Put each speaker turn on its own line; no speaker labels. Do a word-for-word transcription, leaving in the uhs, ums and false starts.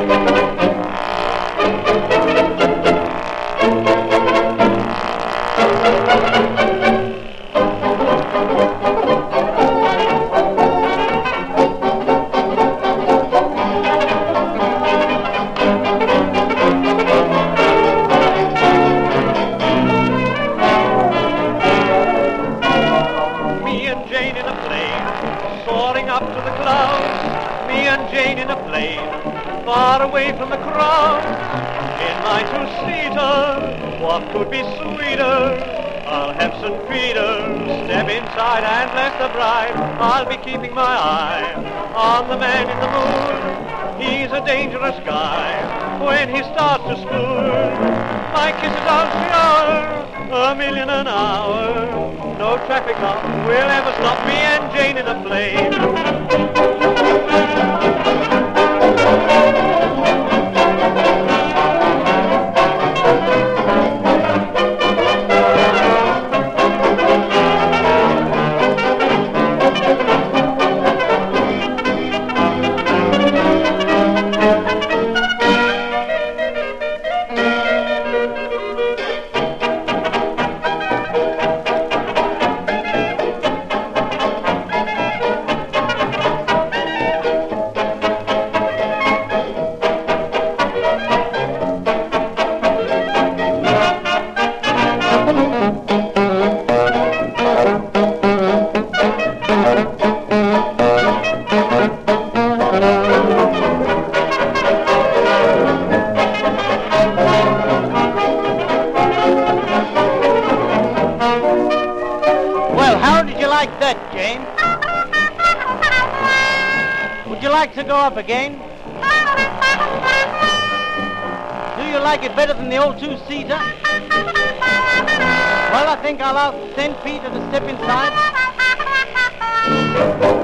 Up to the clouds, me and Jane in a plane, far away from the crowd. In my two-seater, what could be sweeter? I'll have Saint Peter step inside and bless the bride. I'll be keeping my eye on the man in the moon. He's a dangerous guy when he starts to spoon. My kisses I'll shower, a million an hour. No traffic cop will ever stop me and Jane in a plane. Like that, Jane? Would you like to go up again? Do you like it better than the old two-seater? Well, I think I'll ask Saint Peter to step inside.